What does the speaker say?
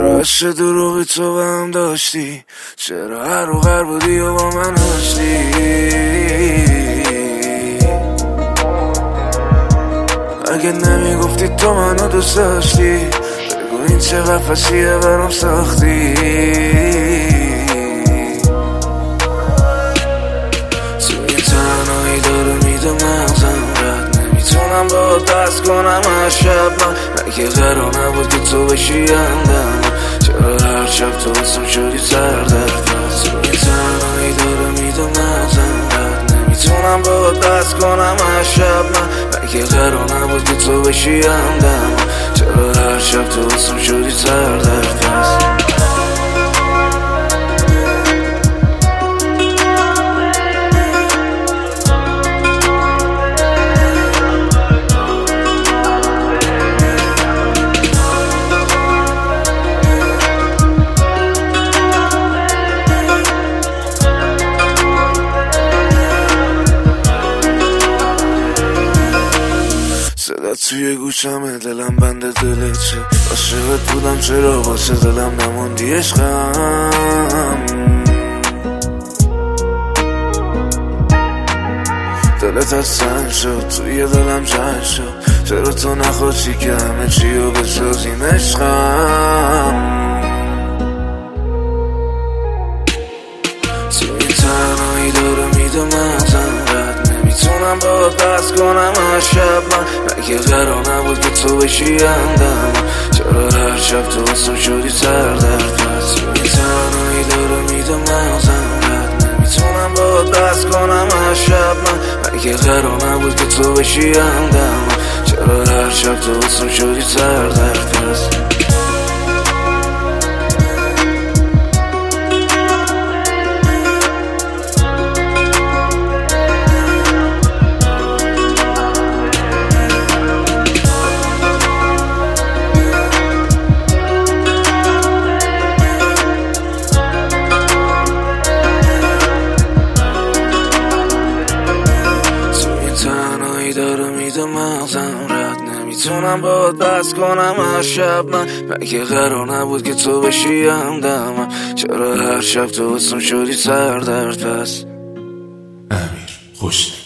چرا عشق دروغی تو به هم داشتی؟ چرا هر و غر بودی و با من هشتی؟ اگه نمیگفتی تو منو دوست داشتی، بگو این چه قفصیه برام ساختی. تو این تنهایی داره میده مغزم رد، نمیتونم با دست کنم هر شب. من مگه قرار نبود که تو بشی همدم؟ چرا هر شب تو واسم شدی سردرد؟ تو این تنهایی داره میده مغزم رد، نمیتونم با دست کنم هر شب. من مگه قرار نبود که تو بشی همدم؟ چرا هر شب تو واسم شدی سردرد؟ صدا توی گوشمه، دلم بنده دلته. عاشقت بودم چرا واسه دلم نموندی عشقم؟ دلت از سنگ شد، توی دلم جنگ شد. چرا تو نخواستی که همه چی رو بسازیم عشقم؟ تو این تنهایی داره میده مغزم رد، نمیتونم با دست کنم هر شب. من مگه قرار نبود که تو بشی همدم؟ چرا هر شب تو واسم شدی سردرد؟ تو این تنهایی داره میده مغزم رد، نمیتونم با دست کنم هر شب. من مگه قرار نبود که تو بشی همدم؟ چرا هر شب تو واسم شدی سردرد؟ داره میده مغزم رد، نمیتونم با دست کنم هر شب. من مگه قرار نبود که تو بشی همدم؟ چرا هر شب تو واسم شدی سردرد؟ پس امیر خوش